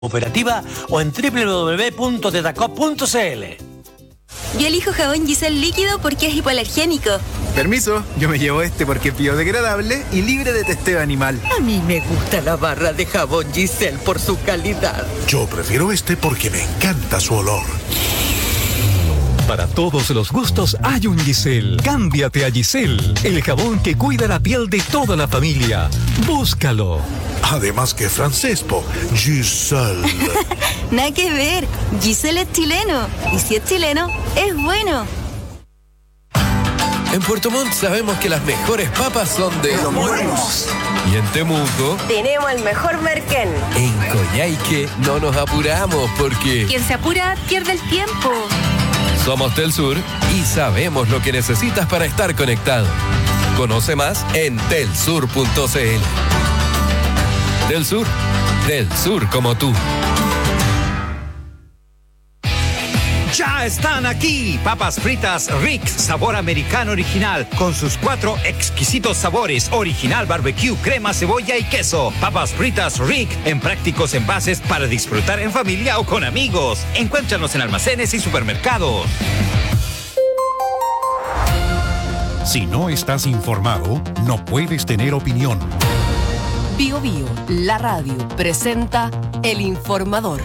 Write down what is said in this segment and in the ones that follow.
Cooperativa o en www.tetacop.cl. Yo elijo jabón Giselle líquido porque es hipoalergénico. Permiso, yo me llevo este porque es biodegradable y libre de testeo animal. A mí me gusta la barra de jabón Giselle por su calidad. Yo prefiero este porque me encanta su olor. Para todos los gustos hay un Giselle. Cámbiate a Giselle, el jabón que cuida la piel de toda la familia. Búscalo. Además que francés, Giselle. Nada que ver, Giselle es chileno. Y si es chileno, es bueno. En Puerto Montt sabemos que las mejores papas son de Los Buenos. Y en Temuco tenemos el mejor merquén. En Coyhaique no nos apuramos porque quien se apura pierde el tiempo. Somos Telsur y sabemos lo que necesitas para estar conectado. Conoce más en telsur.cl. Del sur como tú. Ya están aquí, papas fritas Rick, sabor americano original, con sus 4 exquisitos sabores, original barbecue, crema, cebolla y queso. Papas fritas Rick, en prácticos envases para disfrutar en familia o con amigos. Encuéntranos en almacenes y supermercados. Si no estás informado, no puedes tener opinión. Bio Bio, la radio, presenta El Informador.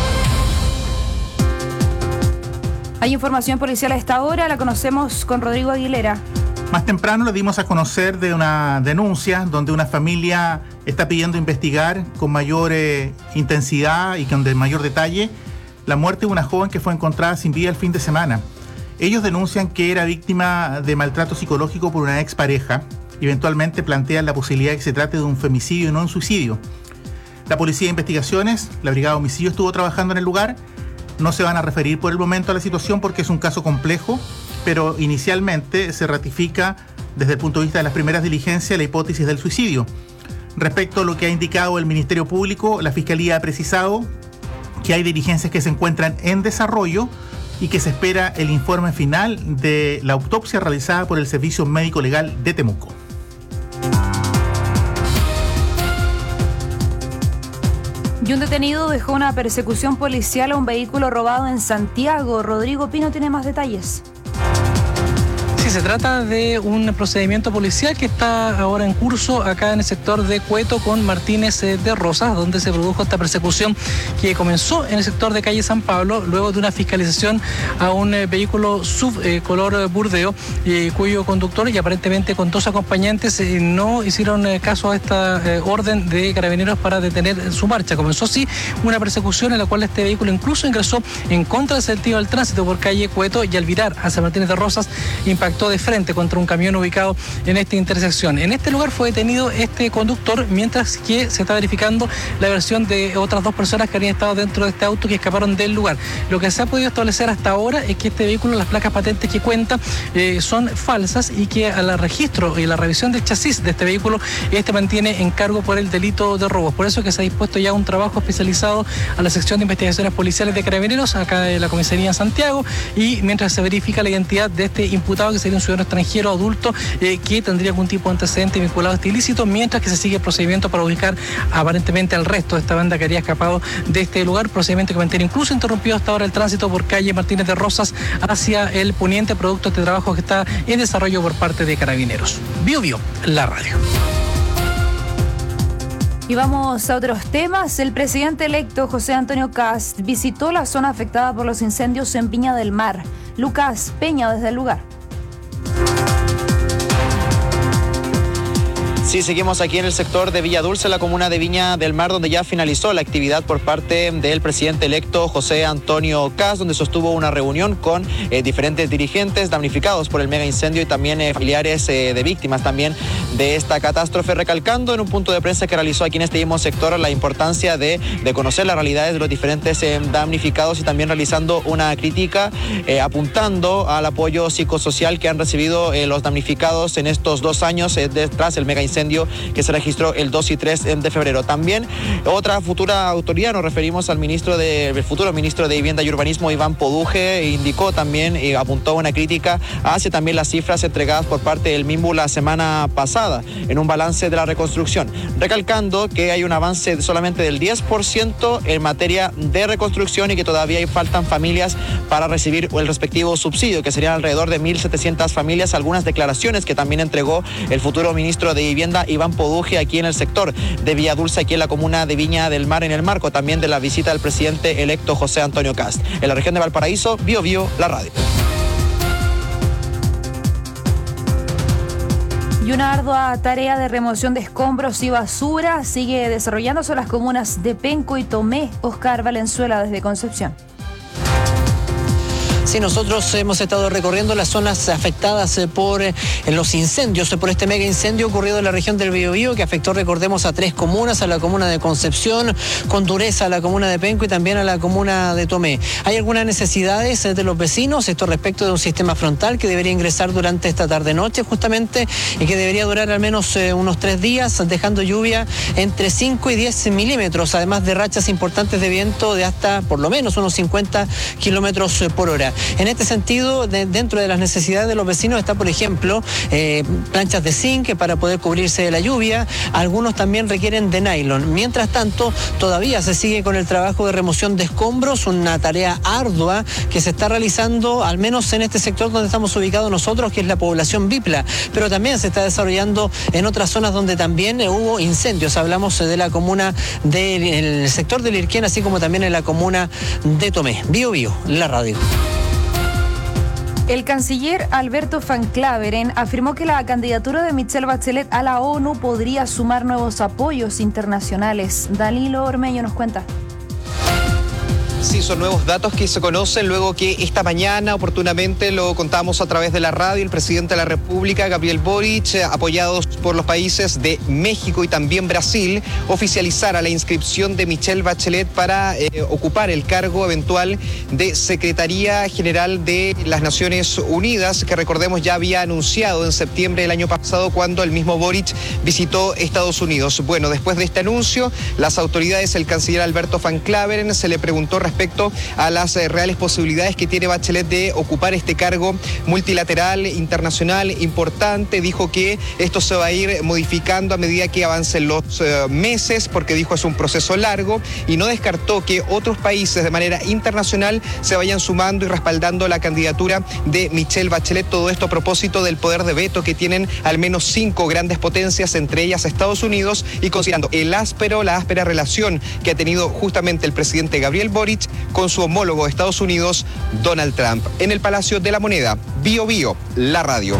Hay información policial a esta hora, la conocemos con Rodrigo Aguilera. Más temprano le dimos a conocer de una denuncia donde una familia está pidiendo investigar con mayor intensidad y con mayor detalle la muerte de una joven que fue encontrada sin vida el fin de semana. Ellos denuncian que era víctima de maltrato psicológico por una expareja. Eventualmente plantean la posibilidad de que se trate de un femicidio y no un suicidio. La Policía de Investigaciones, la Brigada de Homicidio, estuvo trabajando en el lugar. No se van a referir por el momento a la situación porque es un caso complejo, pero inicialmente se ratifica desde el punto de vista de las primeras diligencias la hipótesis del suicidio. Respecto a lo que ha indicado el Ministerio Público, la Fiscalía ha precisado que hay diligencias que se encuentran en desarrollo y que se espera el informe final de la autopsia realizada por el Servicio Médico Legal de Temuco. Y un detenido dejó una persecución policial a un vehículo robado en Santiago. Rodrigo Pino tiene más detalles. Sí, se trata de un procedimiento policial que está ahora en curso acá en el sector de Cueto con Martínez de Rosas, donde se produjo esta persecución que comenzó en el sector de calle San Pablo, luego de una fiscalización a un vehículo color burdeo, cuyo conductor y aparentemente con 2 acompañantes no hicieron caso a esta orden de carabineros para detener su marcha. Comenzó así una persecución en la cual este vehículo incluso ingresó en contra del sentido del tránsito por calle Cueto y al virar hacia Martínez de Rosas impactó de frente contra un camión ubicado en esta intersección. En este lugar fue detenido este conductor, mientras que se está verificando la versión de otras 2 personas que habían estado dentro de este auto que escaparon del lugar. Lo que se ha podido establecer hasta ahora es que este vehículo, las placas patentes que cuenta son falsas y que al registro y la revisión del chasis de este vehículo, mantiene en cargo por el delito de robos. Por eso que se ha dispuesto ya un trabajo especializado a la sección de investigaciones policiales de Carabineros, acá de la comisaría en Santiago, y mientras se verifica la identidad de este imputado, que sería un ciudadano extranjero adulto que tendría algún tipo de antecedente vinculado a este ilícito, mientras que se sigue el procedimiento para ubicar aparentemente al resto de esta banda que habría escapado de este lugar, procedimiento que mantiene incluso interrumpido hasta ahora el tránsito por calle Martínez de Rosas hacia el poniente, producto de este trabajo que está en desarrollo por parte de Carabineros. Bio Bio, la radio. Y vamos a otros temas. El presidente electo José Antonio Kast visitó la zona afectada por los incendios en Viña del Mar. Lucas Peña desde el lugar. Sí, seguimos aquí en el sector de Villa Dulce, la comuna de Viña del Mar, donde ya finalizó la actividad por parte del presidente electo José Antonio Kast, donde sostuvo una reunión con diferentes dirigentes damnificados por el mega incendio y también familiares de víctimas también de esta catástrofe, recalcando en un punto de prensa que realizó aquí en este mismo sector la importancia de conocer las realidades de los diferentes damnificados y también realizando una crítica apuntando al apoyo psicosocial que han recibido los damnificados en estos 2 años tras el mega incendio incendio que se registró el 2 y 3 de febrero. También otra futura autoridad, nos referimos al futuro ministro de Vivienda y Urbanismo, Iván Poduje, indicó también y apuntó una crítica hacia también las cifras entregadas por parte del MIMBU la semana pasada en un balance de la reconstrucción, recalcando que hay un avance solamente del 10% en materia de reconstrucción y que todavía faltan familias para recibir el respectivo subsidio, que serían alrededor de 1.700 familias, algunas declaraciones que también entregó el futuro ministro de Vivienda, Iván Poduje, aquí en el sector de Villa Dulce, aquí en la comuna de Viña del Mar, en el marco también de la visita del presidente electo José Antonio Kast. En la región de Valparaíso, Bio Bio, la radio. Y una ardua tarea de remoción de escombros y basura sigue desarrollándose en las comunas de Penco y Tomé. Oscar Valenzuela desde Concepción. Sí, nosotros hemos estado recorriendo las zonas afectadas por los incendios, por este mega incendio ocurrido en la región del Biobío, que afectó, recordemos, a 3 comunas, a la comuna de Concepción, con dureza a la comuna de Penco y también a la comuna de Tomé. Hay algunas necesidades de los vecinos, esto respecto de un sistema frontal que debería ingresar durante esta tarde-noche justamente y que debería durar al menos unos 3 días, dejando lluvia entre 5 y 10 milímetros, además de rachas importantes de viento de hasta por lo menos unos 50 kilómetros por hora. En este sentido, dentro de las necesidades de los vecinos está, por ejemplo, planchas de zinc para poder cubrirse de la lluvia. Algunos también requieren de nylon. Mientras tanto, todavía se sigue con el trabajo de remoción de escombros, una tarea ardua que se está realizando, al menos en este sector donde estamos ubicados nosotros, que es la población Bipla, pero también se está desarrollando en otras zonas donde también hubo incendios. Hablamos de la comuna del sector de Lirquén, así como también en la comuna de Tomé. Bio Bio, la radio. El canciller Alberto Van Claveren afirmó que la candidatura de Michelle Bachelet a la ONU podría sumar nuevos apoyos internacionales. Danilo Ormeño nos cuenta. Sí, son nuevos datos que se conocen luego que esta mañana, oportunamente, lo contamos a través de la radio, el presidente de la República, Gabriel Boric, apoyados por los países de México y también Brasil, oficializara la inscripción de Michelle Bachelet para ocupar el cargo eventual de Secretaría General de las Naciones Unidas, que recordemos ya había anunciado en septiembre del año pasado cuando el mismo Boric visitó Estados Unidos. Bueno, después de este anuncio, las autoridades, el canciller Alberto Van Claveren, se le preguntó respecto a las reales posibilidades que tiene Bachelet de ocupar este cargo multilateral, internacional, importante. Dijo que esto se va a ir modificando a medida que avancen los meses, porque dijo es un proceso largo, y no descartó que otros países de manera internacional se vayan sumando y respaldando la candidatura de Michelle Bachelet. Todo esto a propósito del poder de veto que tienen al menos 5 grandes potencias, entre ellas Estados Unidos, y considerando la áspera relación que ha tenido justamente el presidente Gabriel Boric con su homólogo de Estados Unidos, Donald Trump. En el Palacio de la Moneda, Bio Bio, la radio.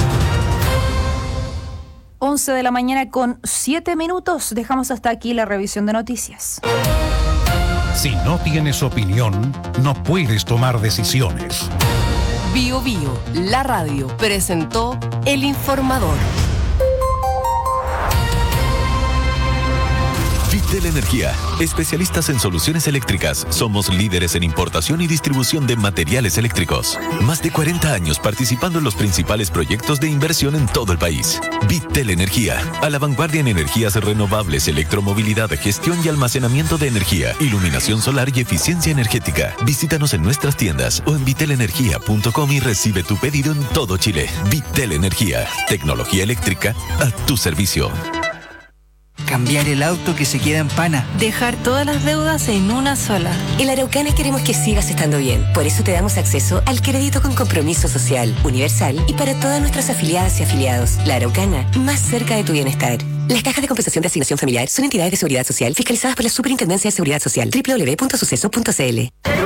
11 de la mañana con 7 minutos. Dejamos hasta aquí la revisión de noticias. Si no tienes opinión, no puedes tomar decisiones. Bio Bio, la radio, presentó El Informador. Vitel Energía, especialistas en soluciones eléctricas. Somos líderes en importación y distribución de materiales eléctricos. Más de 40 años participando en los principales proyectos de inversión en todo el país. Vitel Energía, a la vanguardia en energías renovables, electromovilidad, gestión y almacenamiento de energía, iluminación solar y eficiencia energética. Visítanos en nuestras tiendas o en vitelenergia.com y recibe tu pedido en todo Chile. Vitel Energía, tecnología eléctrica a tu servicio. Cambiar el auto que se queda en pana. Dejar todas las deudas en una sola. En la Araucana queremos que sigas estando bien. Por eso te damos acceso al crédito con compromiso social, universal y para todas nuestras afiliadas y afiliados. La Araucana, más cerca de tu bienestar. Las cajas de compensación de asignación familiar son entidades de seguridad social fiscalizadas por la Superintendencia de Seguridad Social. www.suceso.cl.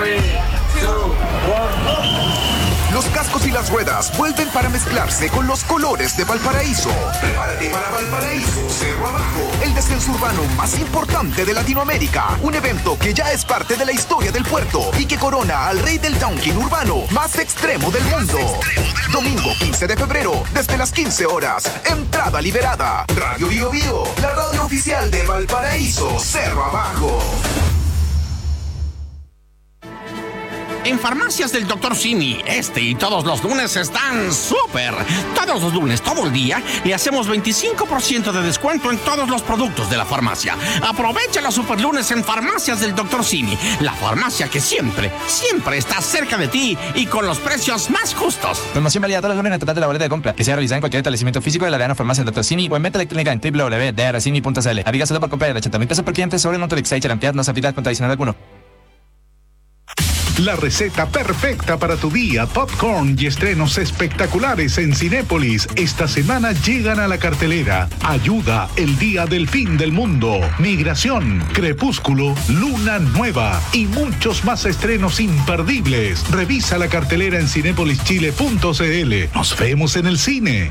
Los cascos y las ruedas vuelven para mezclarse con los colores de Valparaíso. Prepárate para Valparaíso Cerro Abajo, el descenso urbano más importante de Latinoamérica. Un evento que ya es parte de la historia del puerto y que corona al rey del downhill urbano más extremo del mundo. Domingo 15 de febrero, desde las 15 horas. Entrada liberada. Radio Bio Bio, la radio oficial de Valparaíso Cerro Abajo. En Farmacias del Dr. Simi, este y todos los lunes están súper. Todos los lunes, todo el día, le hacemos 25% de descuento en todos los productos de la farmacia. Aprovecha los super lunes en Farmacias del Dr. Simi, la farmacia que siempre está cerca de ti y con los precios más justos. Promoción válida todos los lunes en el total de la boleta de compra, que sea realizada en cualquier establecimiento físico de la Arena Farmacia del Dr. Simi o en venta electrónica en www.drcimi.cl. Aplica solo por compra de 80.000 pesos por cliente sobre el monto de Excite Ampliad, no se aplica con adicional alguno. La receta perfecta para tu día, popcorn y estrenos espectaculares en Cinépolis. Esta semana llegan a la cartelera Ayuda, el día del fin del mundo, Migración, Crepúsculo, Luna Nueva y muchos más estrenos imperdibles. Revisa la cartelera en cinepolischile.cl. Nos vemos en el cine.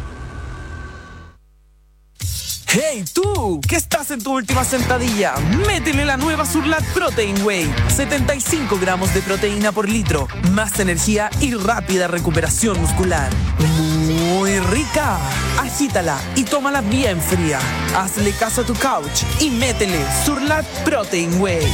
¡Hey tú! ¿Qué estás en tu última sentadilla? Métele la nueva Surlat Protein Whey. 75 gramos de proteína por litro. Más energía y rápida recuperación muscular. Muy rica. Agítala y tómala bien fría. Hazle caso a tu couch y métele Surlat Protein Whey.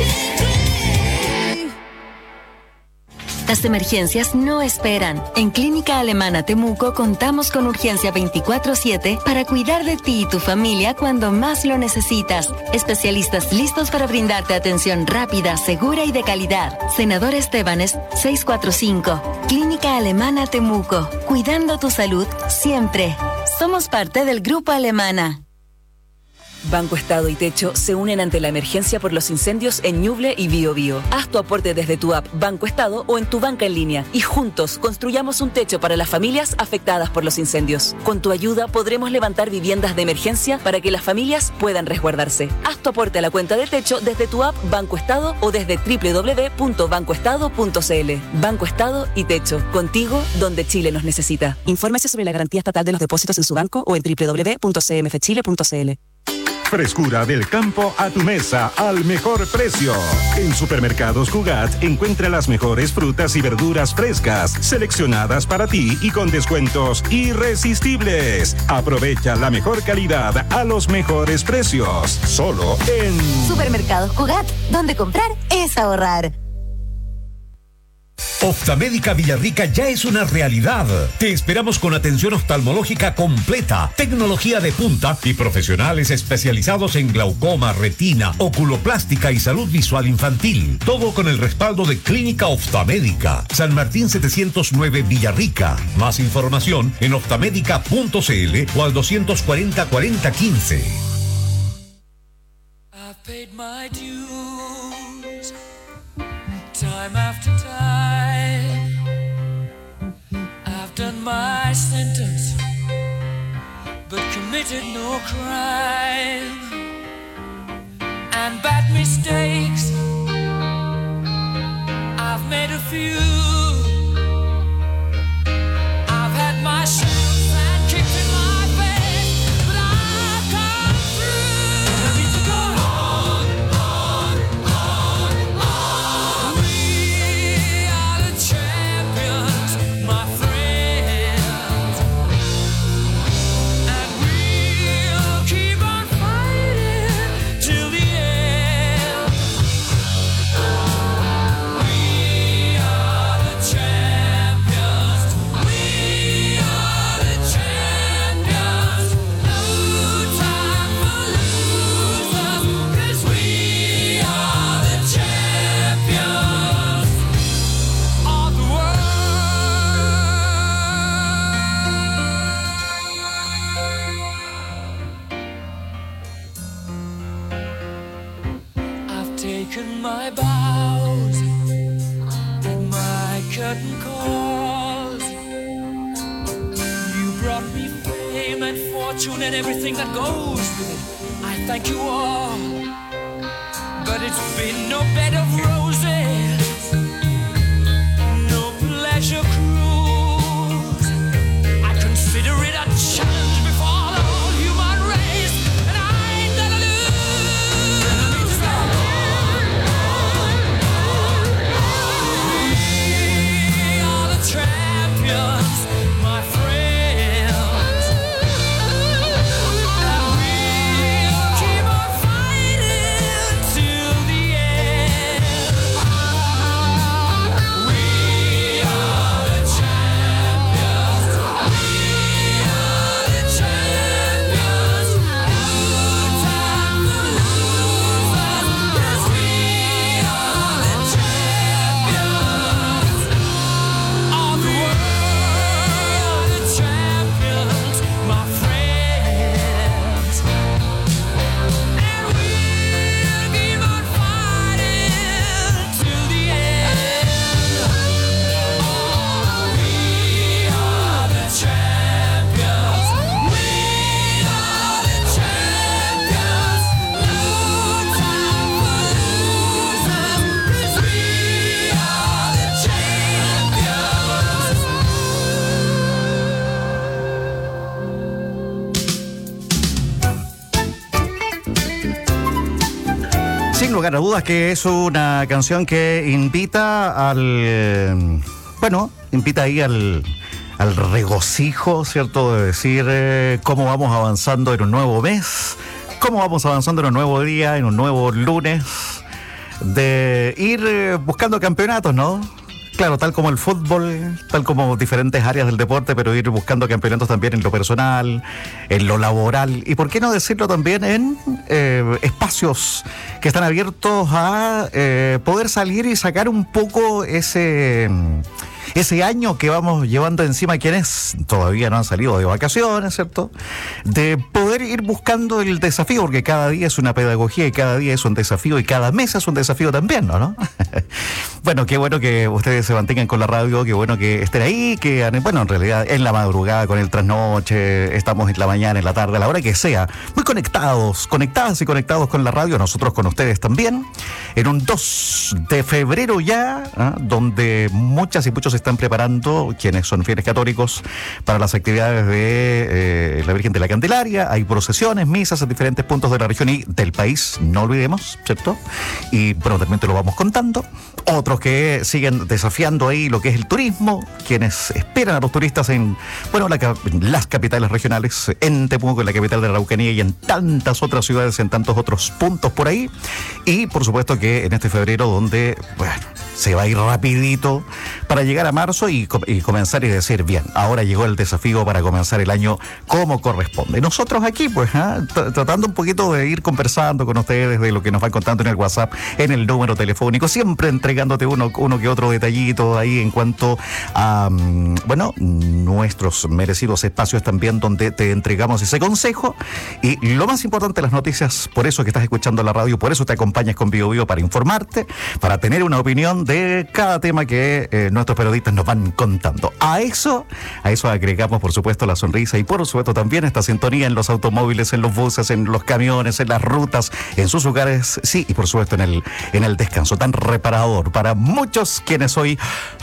Las emergencias no esperan. En Clínica Alemana Temuco contamos con urgencia 24/7 para cuidar de ti y tu familia cuando más lo necesitas. Especialistas listos para brindarte atención rápida, segura y de calidad. Senador Estebanes 645. Clínica Alemana Temuco. Cuidando tu salud siempre. Somos parte del Grupo Alemana. Banco Estado y Techo se unen ante la emergencia por los incendios en Ñuble y Biobío. Haz tu aporte desde tu app Banco Estado o en tu banca en línea y juntos construyamos un techo para las familias afectadas por los incendios. Con tu ayuda podremos levantar viviendas de emergencia para que las familias puedan resguardarse. Haz tu aporte a la cuenta de techo desde tu app Banco Estado o desde www.bancoestado.cl. Banco Estado y Techo, contigo donde Chile nos necesita. Infórmese sobre la garantía estatal de los depósitos en su banco o en www.cmfchile.cl. Frescura del campo a tu mesa al mejor precio. En Supermercados Cugat encuentra las mejores frutas y verduras frescas, seleccionadas para ti y con descuentos irresistibles. Aprovecha la mejor calidad a los mejores precios. Solo en Supermercados Cugat, donde comprar es ahorrar. Oftalmédica Villarrica ya es una realidad. Te esperamos con atención oftalmológica completa, tecnología de punta y profesionales especializados en glaucoma, retina, oculoplástica y salud visual infantil. Todo con el respaldo de Clínica Oftalmédica. San Martín 709 Villarrica. Más información en oftalmedica.cl o al 240 40 15. I've paid my dues, time after time. I've done my sentence, but committed no crime. And bad mistakes, I've made a few. I've had my shoes and kicked in my face, but I've come through. I need to go on, on, on, on. We are the champions, my friends, and we'll keep on fighting till the end. We are the champions. We are the champions. No time for losers, 'cause we are the champions of the world. I've taken my bows, my curtain calls. You brought me fame and fortune and everything that goes with it. I thank you all, but it's been no bed of roses, no pleasure cruise. I consider it a challenge before the whole human race, and I ain't gonna lose. We are the champions, my friends, and we'll keep on fighting till the end. lugar a dudas que es una canción que invita invita ahí al regocijo, ¿cierto? De decir cómo vamos avanzando en un nuevo mes, cómo vamos avanzando en un nuevo día, en un nuevo lunes, de ir buscando campeonatos, ¿no? Claro, tal como el fútbol, tal como diferentes áreas del deporte, pero ir buscando campeonatos también en lo personal, en lo laboral y, ¿por qué no decirlo también, en espacios que están abiertos a poder salir y sacar un poco ese año que vamos llevando encima quienes todavía no han salido de vacaciones, ¿cierto? De poder ir buscando el desafío, porque cada día es una pedagogía y cada día es un desafío y cada mes es un desafío también, ¿no? Bueno, qué bueno que ustedes se mantengan con la radio, qué bueno que estén ahí, que, bueno, en realidad en la madrugada, con el trasnoche, estamos en la mañana, en la tarde, a la hora que sea, muy conectadas y conectados con la radio, nosotros con ustedes también, en un 2 de febrero ya, donde muchas y muchos están preparando, quienes son fieles católicos, para las actividades de la Virgen de la Candelaria. Hay procesiones, misas en diferentes puntos de la región y del país, no olvidemos, ¿cierto? Y bueno, también te lo vamos contando. Otros que siguen desafiando ahí lo que es el turismo, quienes esperan a los turistas en, bueno, las capitales regionales, en Temuco, en la capital de la Araucanía y en tantas otras ciudades, en tantos otros puntos por ahí. Y por supuesto que en este febrero, donde, bueno, se va a ir rapidito para llegar a marzo y comenzar y decir, bien, ahora llegó el desafío para comenzar el año como corresponde. Nosotros aquí, pues, tratando un poquito de ir conversando con ustedes de lo que nos van contando en el WhatsApp, en el número telefónico, siempre entregándote uno que otro detallito ahí en cuanto a, bueno, nuestros merecidos espacios también donde te entregamos ese consejo. Y lo más importante, las noticias, por eso que estás escuchando la radio, por eso te acompañas con Bio Bio, para informarte, para tener una opinión de cada tema que nuestros periodistas nos van contando. A eso agregamos, por supuesto, la sonrisa y, por supuesto, también esta sintonía en los automóviles, en los buses, en los camiones, en las rutas, en sus hogares, sí, y por supuesto en el descanso tan reparador para muchos quienes hoy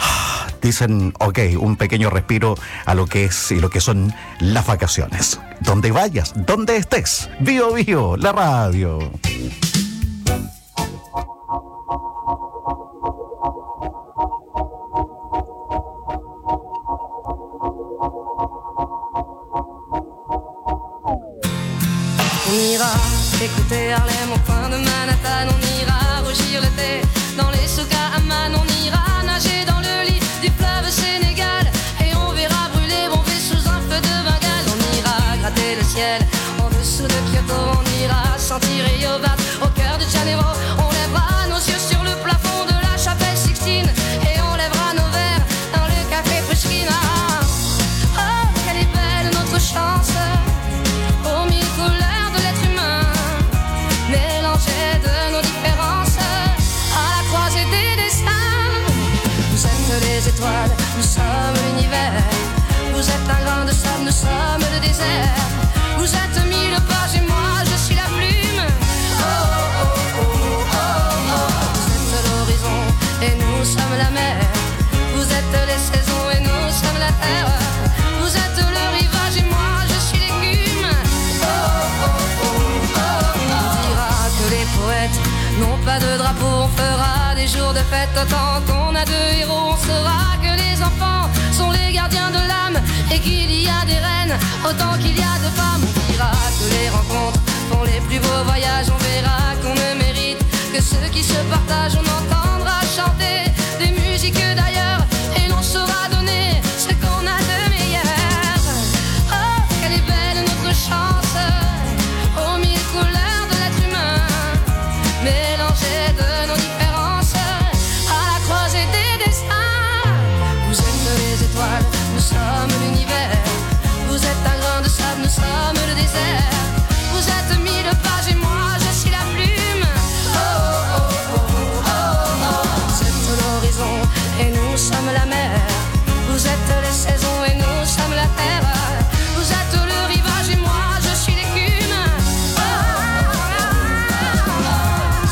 dicen, ok, un pequeño respiro a lo que es y lo que son las vacaciones. Donde vayas, donde estés, Bio Bio, la radio. On ira écouter Harlem au coin de Manhattan, on ira rougir l'été dans les souks à Amman, on ira nager dans le lit du fleuve Sénégal et on verra brûler Bombay sous un feu de Bengale. On ira gratter le ciel en dessous de Kyoto, on ira sentir Yobat au cœur de Janeiro, on lèvera nos yeux sur le plafond de la chapelle Sixtine et on lèvera nos verres dans le café Pushkina. Oh, quelle est belle notre chance, aux mille couleurs de l'être humain, mélangées de nos différences, à la croisée des destins. Vous êtes les étoiles, nous sommes l'univers. Vous êtes un grain de sable, nous sommes le désert. Vous êtes mille pages et moi je suis la plume. Oh, oh, oh, oh, oh, oh. Vous êtes l'horizon et nous sommes la mer. Vous êtes les saisons et nous sommes la terre. Vous êtes le rivage et moi je suis l'écume. Oh, oh, oh, oh, oh. On dira que les poètes n'ont pas de drapeau, on fera des jours de fête autant qu'on a de héros. On saura que les enfants sont les gardiens de l'âme et qu'il y a des reines autant qu'il y a de femmes. On dira que les rencontres font les plus beaux voyages. On verra qu'on ne mérite que ceux qui se partagent. On entendra chanter des musiques d'ailleurs et l'on saura donner ce qu'on a de meilleur. Oh, quelle est belle notre chance, aux mille couleurs de l'être humain, mélangées de nos différences, à la croisée des destins. Vous êtes les étoiles, nous sommes l'univers. Vous êtes un grain de sable, nous sommes le désert. Vous êtes mille pages et moi je suis la plume. Oh, oh, oh, oh, oh, oh. Vous êtes l'horizon et nous sommes la mer. Vous êtes les saisons et nous sommes la terre. Vous êtes le rivage et moi je suis l'écume. Oh, oh, oh, oh.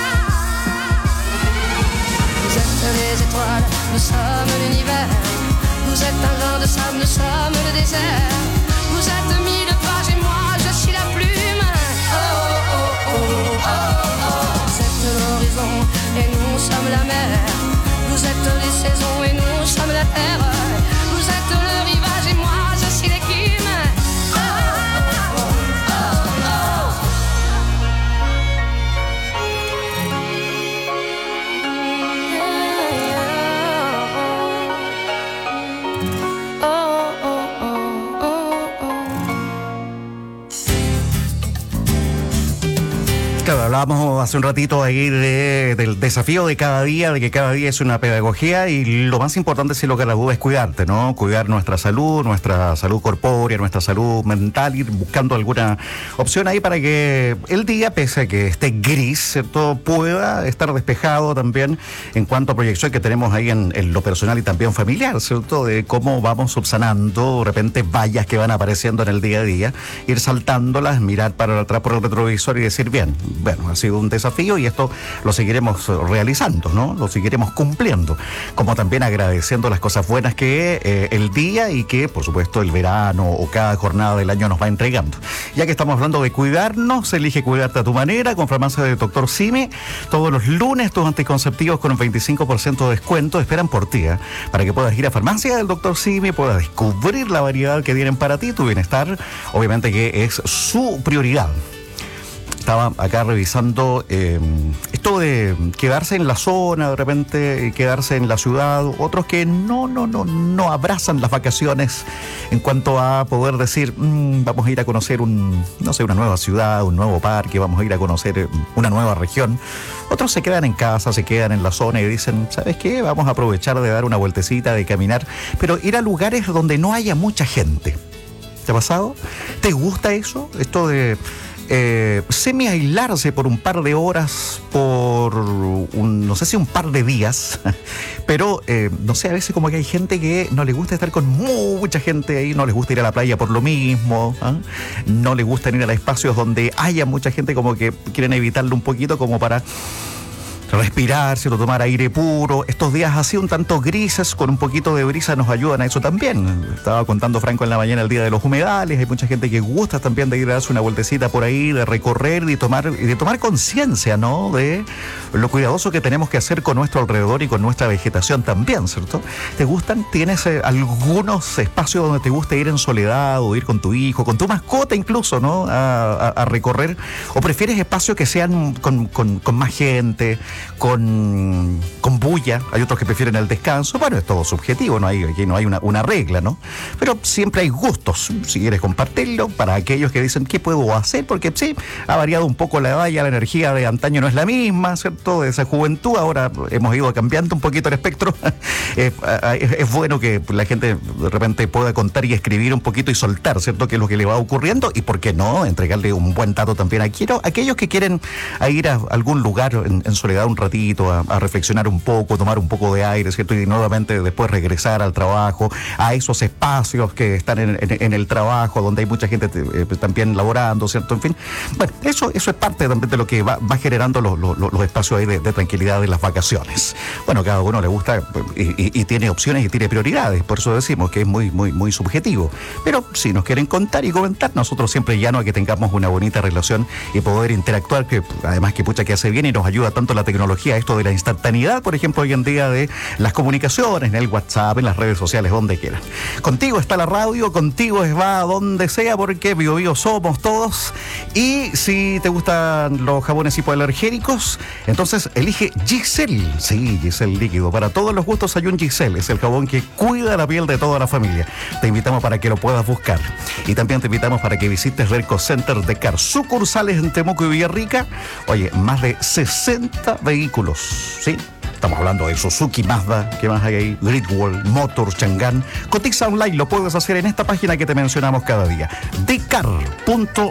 Vous êtes les étoiles, nous sommes l'univers. Vous êtes un grain de sable, nous sommes le désert. Vous êtes mille pages et moi je suis la plume. Oh, oh, oh, oh, oh. Vous êtes la mer. Vous êtes les saisons et nous sommes la terre. Vous êtes le rivage et moi je suis l'écume. Claro, hablábamos hace un ratito ahí del desafío de cada día, de que cada día es una pedagogía, y lo más importante, sin lugar a duda, es cuidarte, ¿no? Cuidar nuestra salud corpórea, nuestra salud mental, ir buscando alguna opción ahí para que el día, pese a que esté gris, ¿cierto?, pueda estar despejado también en cuanto a proyección que tenemos ahí en lo personal y también familiar, ¿cierto?, de cómo vamos subsanando de repente vallas que van apareciendo en el día a día, ir saltándolas, mirar para atrás por el retrovisor y decir, bien, bueno, ha sido un desafío y esto lo seguiremos realizando, ¿no? Lo seguiremos cumpliendo, como también agradeciendo las cosas buenas que el día y que, por supuesto, el verano o cada jornada del año nos va entregando. Ya que estamos hablando de cuidarnos, elige cuidarte a tu manera con Farmacia de Dr. Simi. Todos los lunes tus anticonceptivos con un 25% de descuento esperan por ti, para que puedas ir a Farmacia del Dr. Simi, puedas descubrir la variedad que tienen para ti, tu bienestar, obviamente que es su prioridad. Estaba acá revisando esto de quedarse en la zona, de repente quedarse en la ciudad, otros que no abrazan las vacaciones en cuanto a poder decir, vamos a ir a conocer una nueva ciudad, un nuevo parque, vamos a ir a conocer una nueva región. Otros se quedan en casa, se quedan en la zona y dicen, ¿sabes qué? Vamos a aprovechar de dar una vueltecita, de caminar, pero ir a lugares donde no haya mucha gente. ¿Te ha pasado? ¿Te gusta eso? Esto de semi-aislarse por un par de horas, por no sé si un par de días, pero no sé, a veces como que hay gente que no le gusta estar con mucha gente ahí, no les gusta ir a la playa por lo mismo, no les gusta ir a espacios donde haya mucha gente, como que quieren evitarlo un poquito como para respirar, ¿cierto?, tomar aire puro. Estos días así un tanto grises, con un poquito de brisa, nos ayudan a eso también. Estaba contando Franco en la mañana el día de los humedales. Hay mucha gente que gusta también de ir a darse una vueltecita por ahí, de recorrer y de tomar conciencia, ¿no?, de lo cuidadoso que tenemos que hacer con nuestro alrededor y con nuestra vegetación también, ¿cierto? ¿Te gustan? ¿Tienes algunos espacios donde te gusta ir en soledad o ir con tu hijo, con tu mascota incluso, ¿no?, a recorrer? ¿O prefieres espacios que sean con más gente, con bulla? Hay otros que prefieren el descanso. Bueno, es todo subjetivo, aquí no hay una regla, ¿no? Pero siempre hay gustos. Si quieres compartirlo, para aquellos que dicen, ¿qué puedo hacer? Porque sí, ha variado un poco la edad, ya la energía de antaño no es la misma, ¿cierto?, de esa juventud. Ahora hemos ido cambiando un poquito el espectro. Es bueno que la gente de repente pueda contar y escribir un poquito y soltar, ¿cierto?, qué es lo que le va ocurriendo, y por qué no, entregarle un buen dato también a aquellos que quieren ir a algún lugar en soledad un ratito, a reflexionar un poco, tomar un poco de aire, ¿cierto?, y nuevamente después regresar al trabajo, a esos espacios que están en el trabajo, donde hay mucha gente también laborando, ¿cierto? En fin, bueno, eso es parte también de lo que va generando los espacios ahí de tranquilidad de las vacaciones. Bueno, cada uno le gusta y tiene opciones y tiene prioridades, por eso decimos que es muy subjetivo. Pero si nos quieren contar y comentar, nosotros siempre llano a que tengamos una bonita relación y poder interactuar, que además que hace bien y nos ayuda tanto la tecnología, esto de la instantaneidad, por ejemplo, hoy en día, de las comunicaciones, en el WhatsApp, en las redes sociales, donde quieran. Contigo está la radio, contigo va a donde sea, porque Bio Bio somos todos. Y si te gustan los jabones hipoalergénicos, entonces elige Giselle. Sí, Giselle líquido. Para todos los gustos hay un Giselle. Es el jabón que cuida la piel de toda la familia. Te invitamos para que lo puedas buscar. Y también te invitamos para que visites Verco Center de Car, sucursales en Temuco y Villarrica. Oye, más de 60 vehículos, ¿sí? Estamos hablando de Suzuki, Mazda, ¿qué más hay ahí? Great Wall, Motors, Chang'an. Cotiza online, lo puedes hacer en esta página que te mencionamos cada día, decar.cl.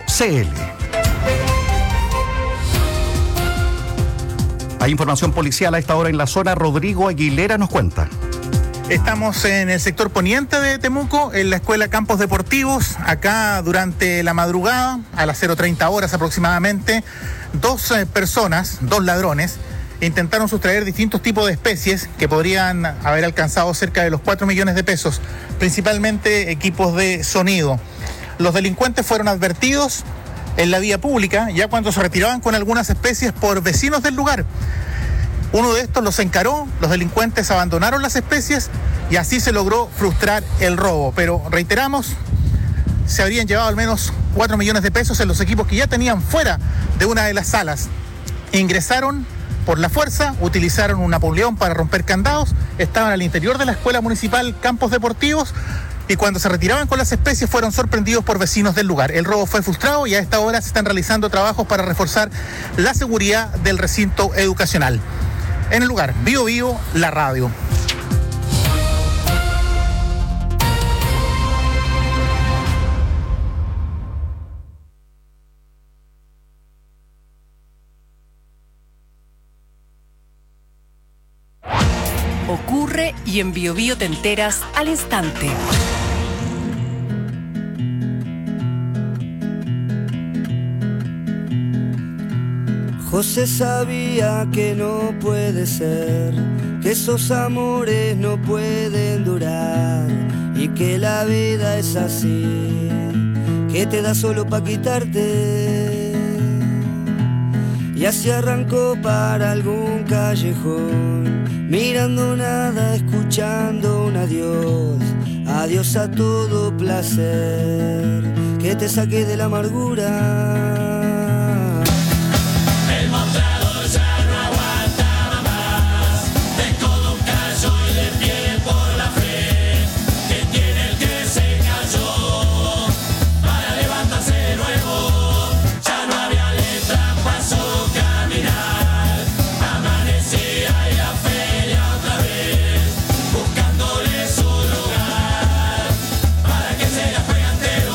Hay información policial a esta hora en la zona. Rodrigo Aguilera nos cuenta. Estamos en el sector poniente de Temuco, en la escuela Campos Deportivos. Acá durante la madrugada, a las 0:30 horas aproximadamente, dos ladrones, intentaron sustraer distintos tipos de especies que podrían haber alcanzado cerca de los 4 millones de pesos, principalmente equipos de sonido. Los delincuentes fueron advertidos en la vía pública, ya cuando se retiraban con algunas especies, por vecinos del lugar. Uno de estos los encaró, los delincuentes abandonaron las especies y así se logró frustrar el robo. Pero reiteramos, se habrían llevado al menos 4 millones de pesos en los equipos que ya tenían fuera de una de las salas. Ingresaron por la fuerza, utilizaron un Napoleón para romper candados, estaban al interior de la Escuela Municipal Campos Deportivos y cuando se retiraban con las especies fueron sorprendidos por vecinos del lugar. El robo fue frustrado y a esta hora se están realizando trabajos para reforzar la seguridad del recinto educacional. En el lugar, Bío Bío, la radio. Ocurre y en Bío Bío te enteras al instante. José sabía que no puede ser, que esos amores no pueden durar y que la vida es así, que te da solo pa' quitarte. Y así arrancó para algún callejón, mirando nada, escuchando un adiós, adiós a todo placer, que te saque de la amargura. El mostrador ya no aguantaba más, de codo un callo y de pie por la fe, que tiene el que se cayó, para levantarse de nuevo, ya no había letra para su caminar, amanecía y la feria otra vez, buscándole su lugar, para que se la juegue entero.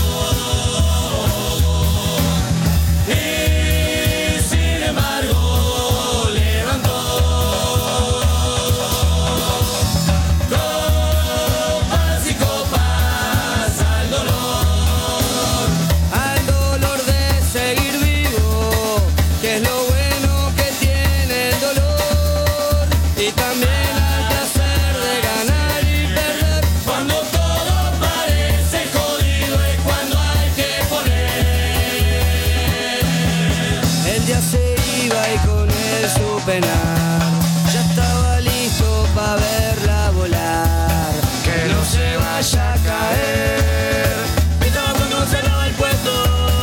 Ya estaba listo para verla volar, que no se vaya a caer, gritaba cuando cerraba el puesto.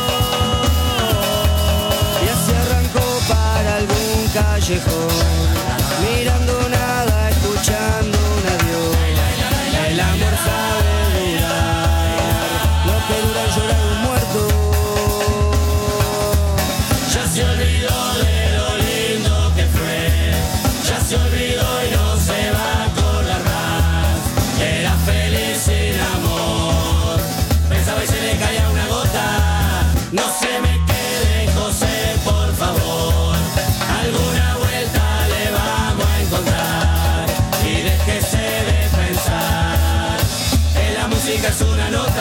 Y así arrancó para algún callejón, mirando nada, escuchando un adiós. El amor sabe durar, lo que dura el llorar de un muerto. Ya se olvidó de lo lindo que fue, ya se olvidó y no se va a acordar más. Era feliz sin amor, pensaba y se le caía una gota. No se me quede, José, por favor, alguna vuelta le vamos a encontrar. Y déjese de pensar, que la música es una nota.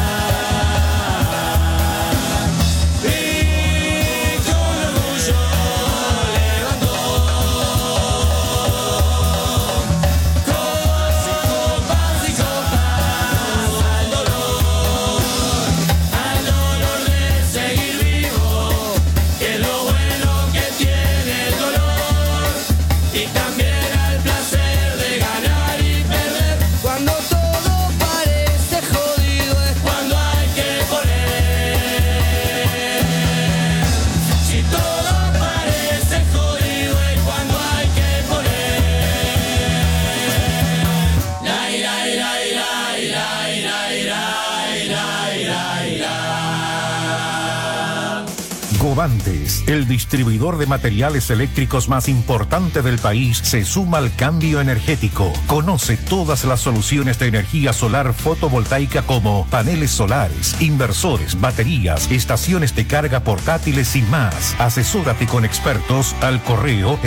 Govantes, el distribuidor de materiales eléctricos más importante del país, se suma al cambio energético. Conoce todas las soluciones de energía solar fotovoltaica como paneles solares, inversores, baterías, estaciones de carga portátiles y más. Asesórate con expertos al correo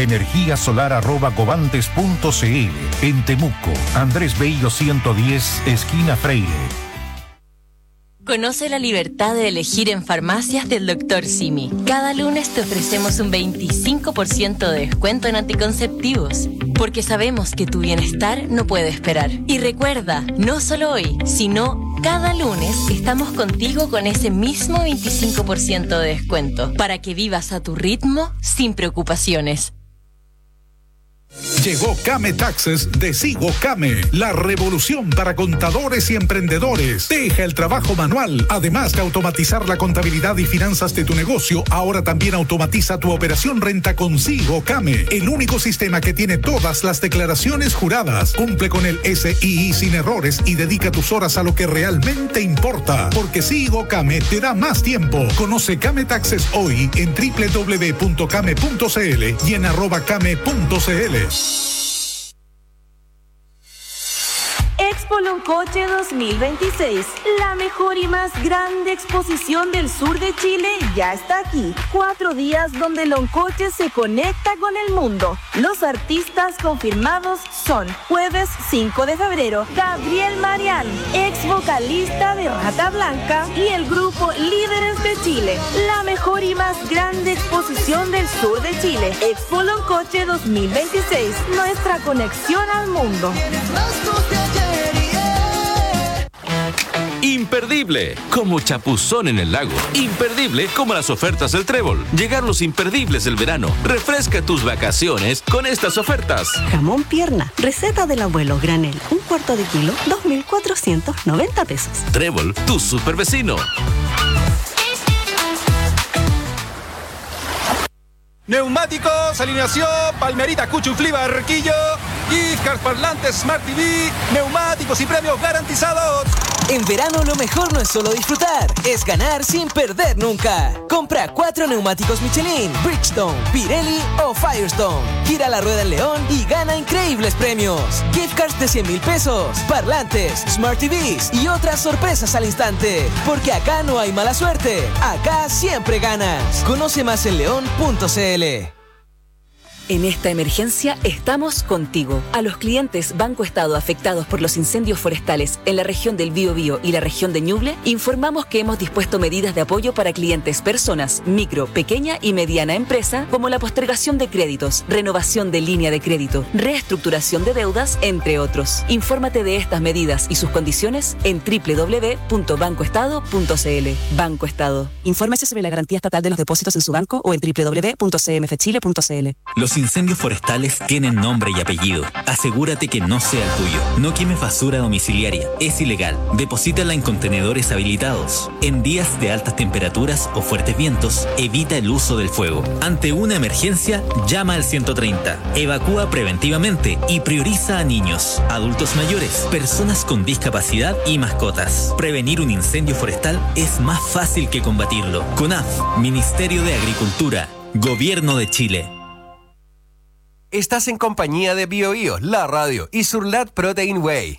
energiasolar@govantes.cl. En Temuco, Andrés Bello 110, esquina Freire. Conoce la libertad de elegir en farmacias del Dr. Simi. Cada lunes te ofrecemos un 25% de descuento en anticonceptivos, porque sabemos que tu bienestar no puede esperar. Y recuerda, no solo hoy, sino cada lunes estamos contigo con ese mismo 25% de descuento, para que vivas a tu ritmo sin preocupaciones. Llegó Kame Taxes de Sigo Kame, la revolución para contadores y emprendedores. Deja el trabajo manual. Además de automatizar la contabilidad y finanzas de tu negocio, ahora también automatiza tu operación renta con Sigo Kame, el único sistema que tiene todas las declaraciones juradas. Cumple con el SII sin errores y dedica tus horas a lo que realmente importa, porque Sigo Kame te da más tiempo. Conoce Kame Taxes hoy en www.kame.cl y en @kame.cl. Expo Loncoche 2026, la mejor y más grande exposición del sur de Chile ya está aquí. 4 días donde Loncoche se conecta con el mundo. Los artistas confirmados son: jueves 5 de febrero, Gabriel Marián, ex vocalista de Rata Blanca, y el grupo Líderes de Chile. La mejor y más grande exposición del sur de Chile. Expo Loncoche 2026, nuestra conexión al mundo. Imperdible, como chapuzón en el lago. Imperdible, como las ofertas del Trébol. Llegar los imperdibles del verano. Refresca tus vacaciones con estas ofertas. Jamón pierna, receta del abuelo, granel, 1/4 de kilo, 2.490 pesos. Trébol, tu super vecino. Neumáticos, alineación, Palmerita, Cuchuflí, Barquillo, gift cards, parlantes, Smart TV, neumáticos y premios garantizados. En verano lo mejor no es solo disfrutar, es ganar sin perder nunca. Compra 4 neumáticos Michelin, Bridgestone, Pirelli o Firestone. Gira la rueda en León y gana increíbles premios. Gift cards de 100.000 pesos, parlantes, Smart TVs y otras sorpresas al instante. Porque acá no hay mala suerte, acá siempre ganas. Conoce más en león.cl. En esta emergencia estamos contigo. A los clientes Banco Estado afectados por los incendios forestales en la región del Biobío y la región de Ñuble, informamos que hemos dispuesto medidas de apoyo para clientes personas, micro, pequeña y mediana empresa, como la postergación de créditos, renovación de línea de crédito, reestructuración de deudas, entre otros. Infórmate de estas medidas y sus condiciones en www.bancoestado.cl. Banco Estado. Infórmese sobre la garantía estatal de los depósitos en su banco o en www.cmfchile.cl. Los incendios forestales tienen nombre y apellido. Asegúrate que no sea el tuyo. No quemes basura domiciliaria. Es ilegal. Deposítala en contenedores habilitados. En días de altas temperaturas o fuertes vientos, evita el uso del fuego. Ante una emergencia, llama al 130. Evacúa preventivamente y prioriza a niños, adultos mayores, personas con discapacidad y mascotas. Prevenir un incendio forestal es más fácil que combatirlo. CONAF, Ministerio de Agricultura, Gobierno de Chile. Estás en compañía de BioBio, la radio y Surlat Protein Whey.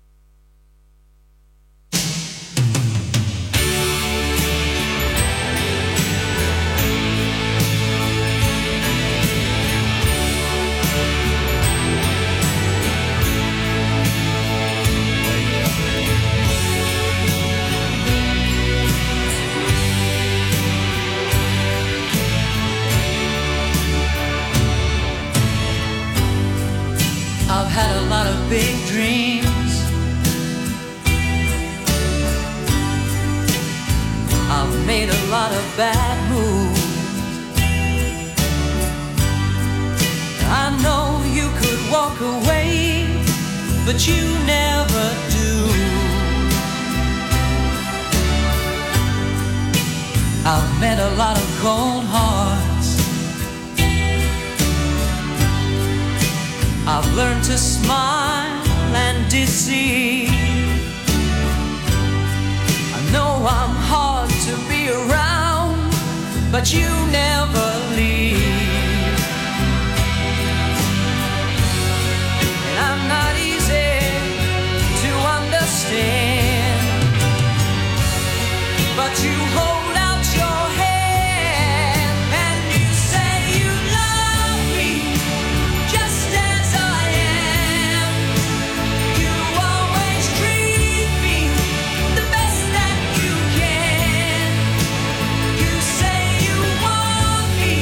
I've had a lot of big dreams. I've made a lot of bad moves. I know you could walk away, but you never do. I've met a lot of cold hearts. I've learned to smile and deceive. I know I'm hard to be around, but you never leave. And I'm not easy to understand, but you hold out your hand and you say you love me just as I am. You always treat me the best that you can. You say you want me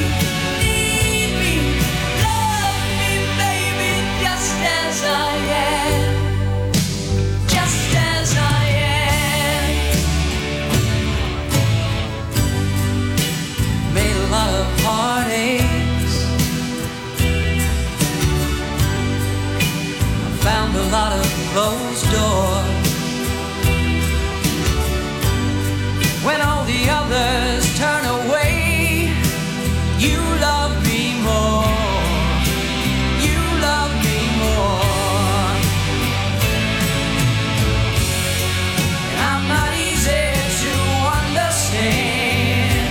found a lot of closed doors. When all the others turn away, you love me more. You love me more. And I'm not easy to understand,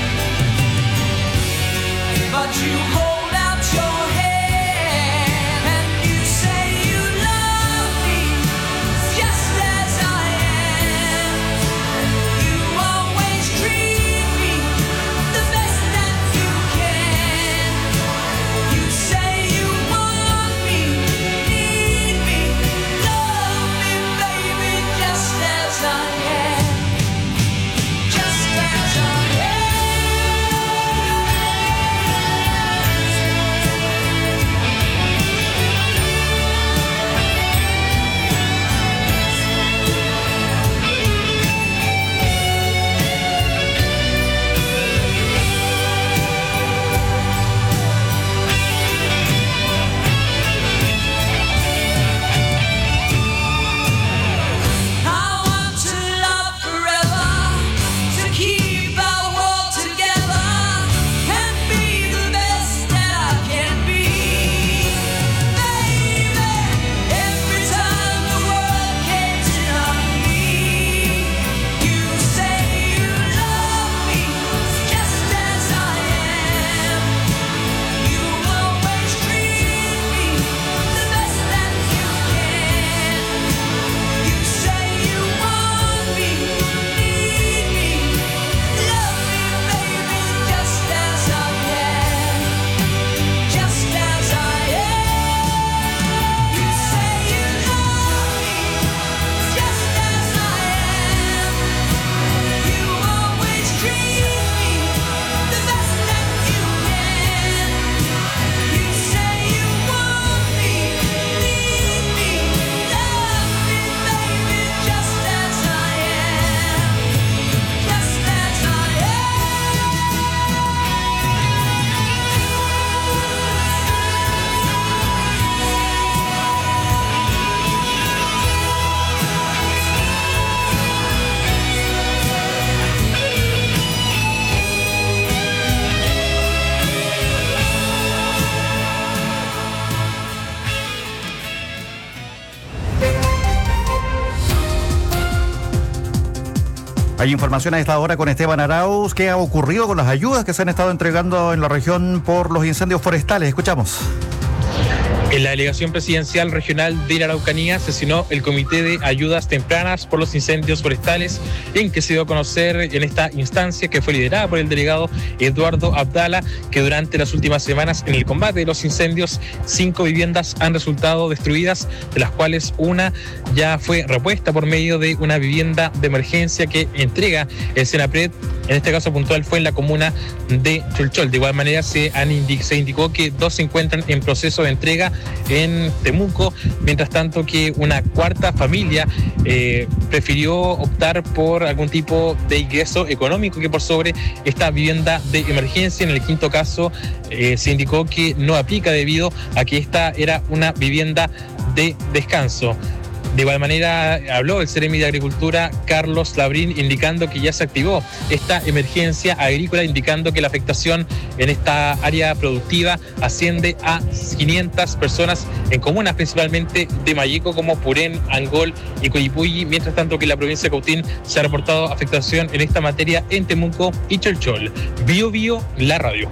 but you hold out your hand and you say you love me just as I am. You always treat me the best that you can. You say you want me, need me, love me, baby, just as I am. Just as I am. I want to love forever, to keep our world together, and be the best that I can be. Baby, every time the world caves in on me, you say you love me just as I am. You always treat me the best that you can. You say you want me, need me, love me, baby, just as I am. Just as I am. You say you love me just as I am. You always treat me the best that you can. You say you want me, need me, love me, baby, just as I am. Just as I Hay información a esta hora con Esteban Arauz. ¿Qué ha ocurrido con las ayudas que se han estado entregando en la región por los incendios forestales? Escuchamos. En la delegación presidencial regional de la Araucanía sesionó el Comité de Ayudas Tempranas por los Incendios Forestales, en que se dio a conocer en esta instancia, que fue liderada por el delegado Eduardo Abdala, que durante las últimas semanas en el combate de los incendios, 5 viviendas han resultado destruidas, de las cuales una ya fue repuesta por medio de una vivienda de emergencia que entrega el Senapred. En este caso puntual fue en la comuna de Cholchol. De igual manera se indicó que 2 se encuentran en proceso de entrega en Temuco, mientras tanto que una cuarta familia prefirió optar por algún tipo de ingreso económico que por sobre esta vivienda de emergencia. En el quinto caso se indicó que no aplica debido a que esta era una vivienda de descanso. De igual manera habló el Seremi de Agricultura, Carlos Labrín, indicando que ya se activó esta emergencia agrícola, indicando que la afectación en esta área productiva asciende a 500 personas en comunas principalmente de Mayeco como Purén, Angol y Coyipulli, mientras tanto que en la provincia de Cautín se ha reportado afectación en esta materia en Temuco y Cholchol. Bio Bio, la radio.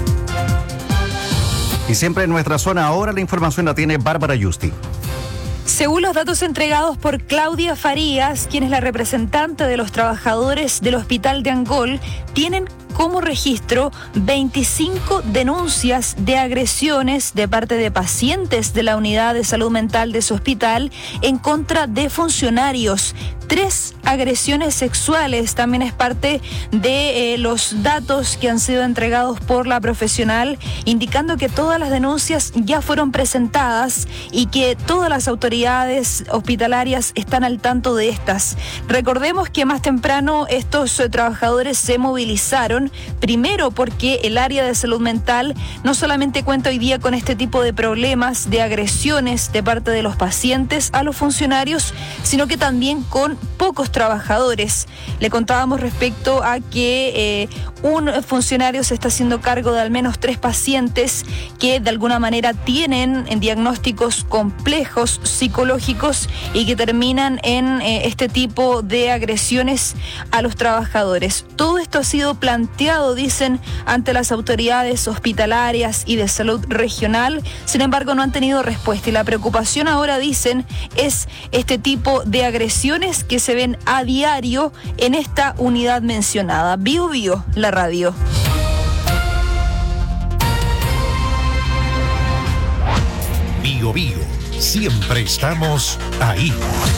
Y siempre en nuestra zona ahora la información la tiene Bárbara Yusti. Según los datos entregados por Claudia Farías, quien es la representante de los trabajadores del Hospital de Angol, tienen como registro 25 denuncias de agresiones de parte de pacientes de la unidad de salud mental de su hospital en contra de funcionarios. 3 agresiones sexuales también es parte de los datos que han sido entregados por la profesional, indicando que todas las denuncias ya fueron presentadas y que todas las autoridades hospitalarias están al tanto de estas. Recordemos que más temprano estos trabajadores se movilizaron preocupación, primero porque el área de salud mental no solamente cuenta hoy día con este tipo de problemas, de agresiones de parte de los pacientes a los funcionarios, sino que también con pocos trabajadores. Le contábamos respecto a que un funcionario se está haciendo cargo de al menos 3 pacientes que de alguna manera tienen diagnósticos complejos psicológicos y que terminan en este tipo de agresiones a los trabajadores. Todo esto ha sido planteado, dicen, ante las autoridades hospitalarias y de salud regional, sin embargo no han tenido respuesta y la preocupación ahora, dicen, es este tipo de agresiones que se ven a diario en esta unidad mencionada. Bio Bio, la radio. Bio Bio, siempre estamos ahí.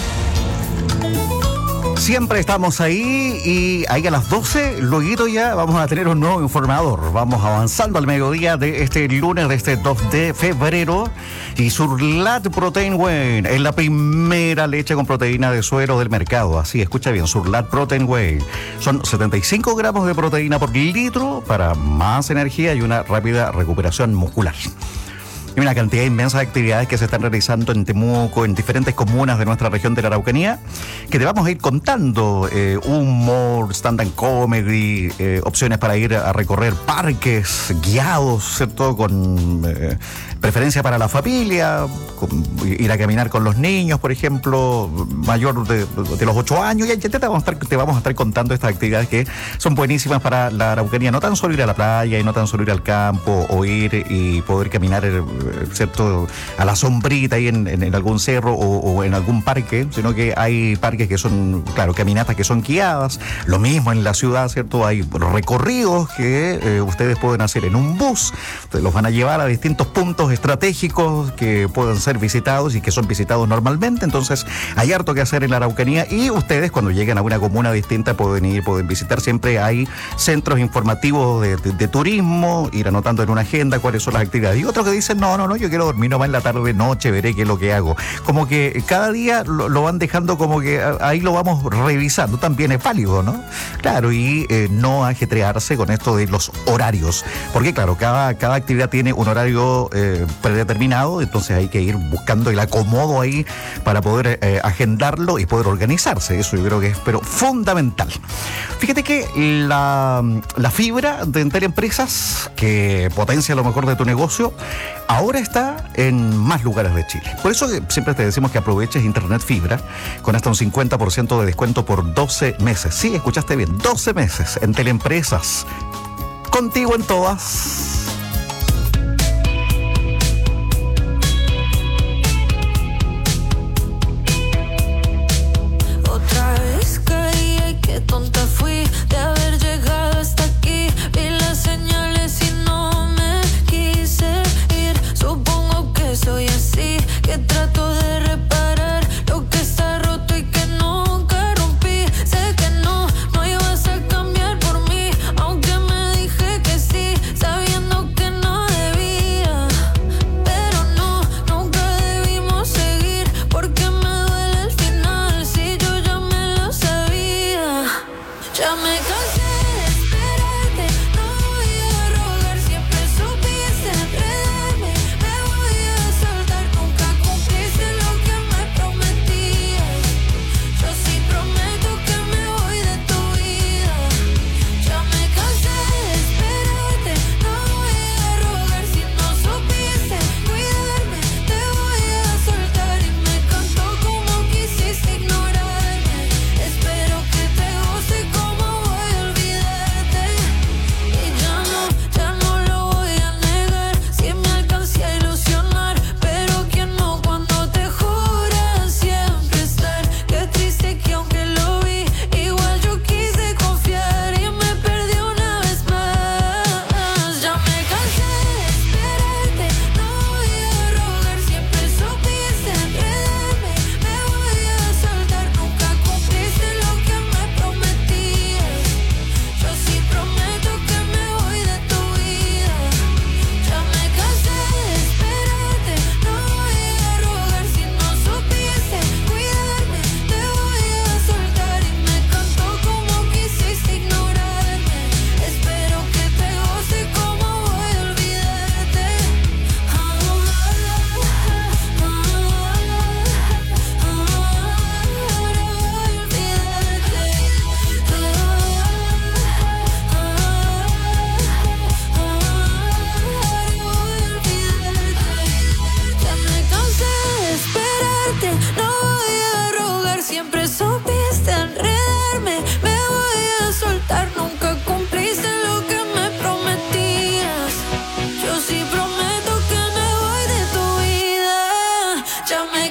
Siempre estamos ahí y ahí a las 12, luego ya vamos a tener un nuevo informador. Vamos avanzando al mediodía de este lunes, de este 2 de febrero. Y Surlat Protein Whey es la primera leche con proteína de suero del mercado. Así, escucha bien, Surlat Protein Whey. Son 75 gramos de proteína por litro para más energía y una rápida recuperación muscular. Y una cantidad inmensa de actividades que se están realizando en Temuco, en diferentes comunas de nuestra región de la Araucanía, que te vamos a ir contando. Humor, stand-up comedy, opciones para ir a recorrer parques guiados, ¿cierto? Con preferencia para la familia, ir a caminar con los niños, por ejemplo, mayor de los 8 años. Y te vamos a estar contando estas actividades que son buenísimas para la Araucanía. No tan solo ir a la playa y no tan solo ir al campo o ir y poder caminar, ¿cierto?, a la sombrita ahí en algún cerro o en algún parque, sino que hay parques que son, claro, caminatas que son guiadas. Lo mismo en la ciudad, ¿cierto? Hay recorridos que ustedes pueden hacer en un bus. Ustedes los van a llevar a distintos puntos estratégicos que puedan ser visitados y que son visitados normalmente. Entonces hay harto que hacer en la Araucanía y ustedes cuando lleguen a una comuna distinta pueden visitar. Siempre hay centros informativos de turismo, ir anotando en una agenda cuáles son las actividades. Y otros que dicen, no, yo quiero dormir nomás en la tarde, noche, veré qué es lo que hago. Como que cada día lo van dejando como que ahí lo vamos revisando, también es válido, ¿no? Claro, y no ajetrearse con esto de los horarios, porque claro, cada actividad tiene un horario predeterminado, entonces hay que ir buscando el acomodo ahí para poder agendarlo y poder organizarse. Eso yo creo que es pero fundamental. Fíjate que la fibra de Entel Empresas, que potencia lo mejor de tu negocio, ahora está en más lugares de Chile. Por eso siempre te decimos que aproveches Internet Fibra con hasta un 50% de descuento por 12 meses. Sí, escuchaste bien, 12 meses en Teleempresas. Contigo en todas. Tonta fui de haber llegado hasta aquí. Vi las señales y no me quise ir. Supongo que soy así, que trato de reparar lo que está roto y que nunca rompí. Sé que no ibas a cambiar por mí, aunque me dije que sí, sabiendo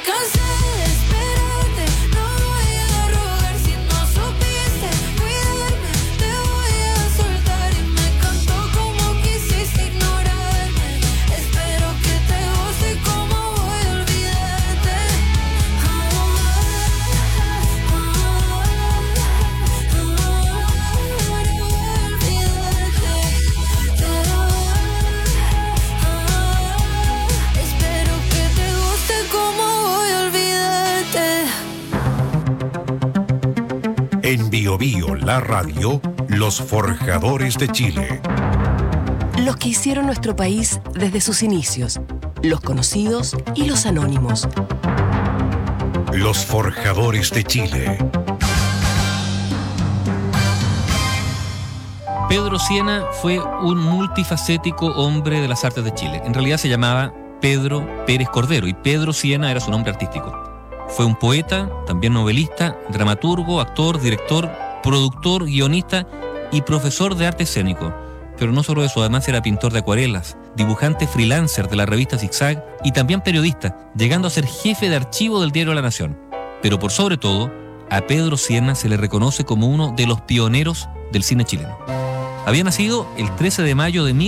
cansé de esperarte, no voy a rogar si no supiste cuidarme. Te voy a soltar y me cantó como quisiste ignorarme. Espero que te guste como voy a olvidarte. Espero que te guste como voy a olvidarte. En Bio Bio, la radio, los forjadores de Chile. Los que hicieron nuestro país desde sus inicios, los conocidos y los anónimos. Los forjadores de Chile. Pedro Sienna fue un multifacético hombre de las artes de Chile. En realidad se llamaba Pedro Pérez Cordero y Pedro Sienna era su nombre artístico. Fue un poeta, también novelista, dramaturgo, actor, director, productor, guionista y profesor de arte escénico. Pero no solo eso, además era pintor de acuarelas, dibujante freelancer de la revista Zigzag y también periodista, llegando a ser jefe de archivo del diario La Nación. Pero por sobre todo, a Pedro Sienna se le reconoce como uno de los pioneros del cine chileno. Había nacido el 13 de mayo de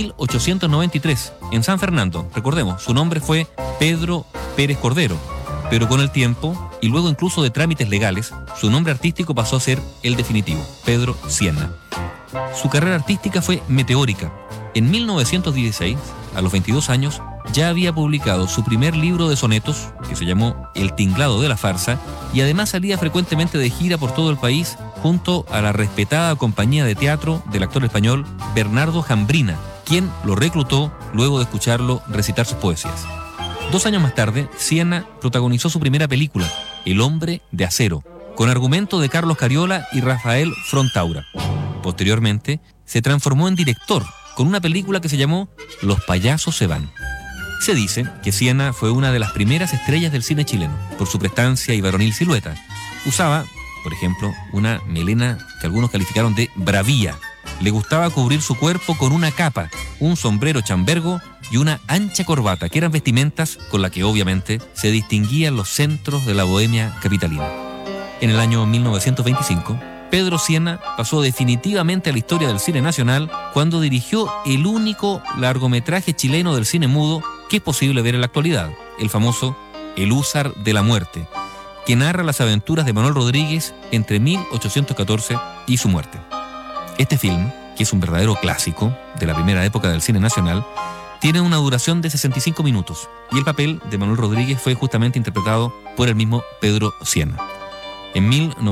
1893 en San Fernando. Recordemos, su nombre fue Pedro Pérez Cordero, pero con el tiempo, y luego incluso de trámites legales, su nombre artístico pasó a ser el definitivo, Pedro Sienna. Su carrera artística fue meteórica. En 1916, a los 22 años, ya había publicado su primer libro de sonetos, que se llamó El tinglado de la farsa, y además salía frecuentemente de gira por todo el país junto a la respetada compañía de teatro del actor español Bernardo Jambrina, quien lo reclutó luego de escucharlo recitar sus poesías. 2 años más tarde, Sienna protagonizó su primera película, El hombre de acero, con argumento de Carlos Cariola y Rafael Frontaura. Posteriormente, se transformó en director con una película que se llamó Los payasos se van. Se dice que Sienna fue una de las primeras estrellas del cine chileno, por su prestancia y varonil silueta. Usaba, por ejemplo, una melena que algunos calificaron de bravía. Le gustaba cubrir su cuerpo con una capa, un sombrero chambergo y una ancha corbata, que eran vestimentas con las que obviamente se distinguían los centros de la bohemia capitalina. En el año 1925, Pedro Sienna pasó definitivamente a la historia del cine nacional cuando dirigió el único largometraje chileno del cine mudo que es posible ver en la actualidad, el famoso El húsar de la muerte, que narra las aventuras de Manuel Rodríguez entre 1814 y su muerte. Este film, que es un verdadero clásico de la primera época del cine nacional, tiene una duración de 65 minutos y el papel de Manuel Rodríguez fue justamente interpretado por el mismo Pedro Sienna. En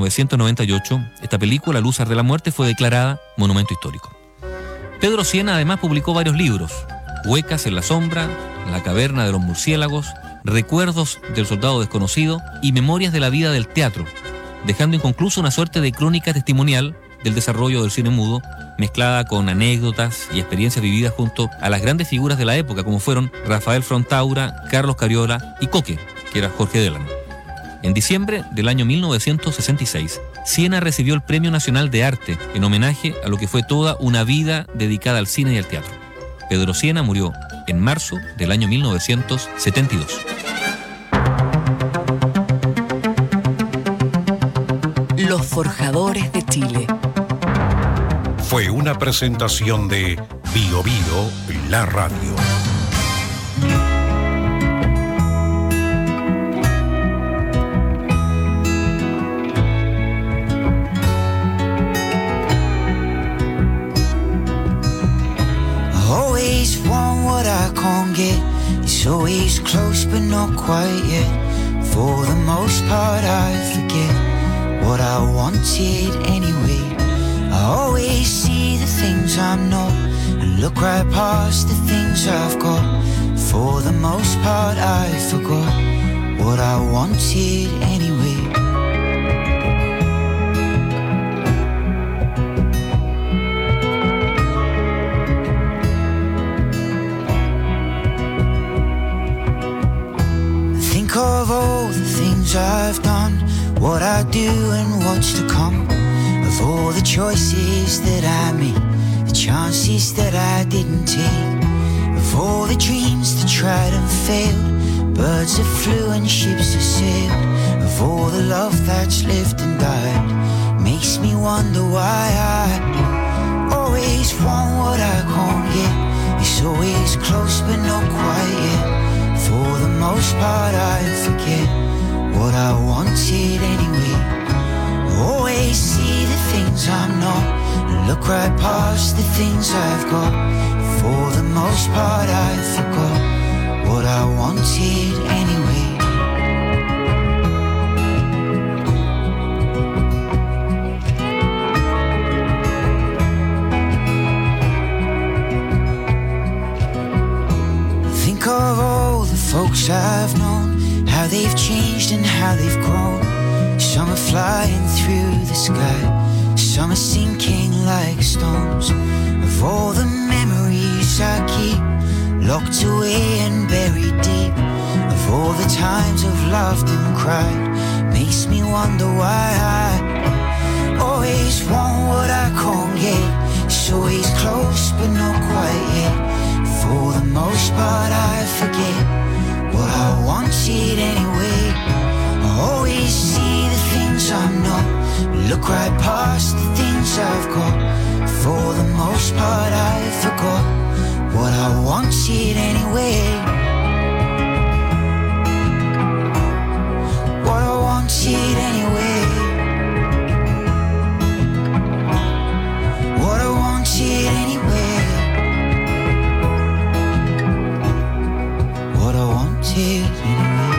1998, esta película, El húsar de la muerte, fue declarada monumento histórico. Pedro Sienna además publicó varios libros: Huecas en la sombra, La caverna de los murciélagos, Recuerdos del soldado desconocido y Memorias de la vida del teatro, dejando inconcluso una suerte de crónica testimonial del desarrollo del cine mudo, mezclada con anécdotas y experiencias vividas junto a las grandes figuras de la época, como fueron Rafael Frontaura, Carlos Cariola y Coque, que era Jorge Delano. En diciembre del año 1966, Sienna recibió el Premio Nacional de Arte en homenaje a lo que fue toda una vida dedicada al cine y al teatro. Pedro Sienna murió en marzo del año 1972. Los forjadores de Chile. Fue una presentación de Bio Bio, la radio. Always want what I can't get. It's always close but not quite yet. For the most part I forget what I wanted anyway. I always see the things I'm not and look right past the things I've got. For the most part I forgot what I wanted anyway. Think of all the things I've done, what I do and what's to come. Of all the choices that I made, the chances that I didn't take. Of all the dreams that tried and failed, Birds have flew and ships have sailed. Of all the love that's lived and died, makes me wonder why I always want what I can't get. It's always close but not quite yet. For the most part I forget what I wanted anyway. Always see the things I'm not, and look right past the things I've got. For the most part I forgot what I wanted anyway. Think of all the folks I've known, how they've changed and how they've grown. Some are flying through the sky, some are sinking like stones. Of all the memories I keep, locked away and buried deep, of all the times I've laughed and cried, makes me wonder why I always want what I can't get. It's always close but not quite yet. For the most part I forget what I wanted anyway. I always see the things I'm not, look right past the things I've got. For the most part I forgot what I wanted anyway. What I wanted anyway. What I wanted anyway. What I wanted anyway.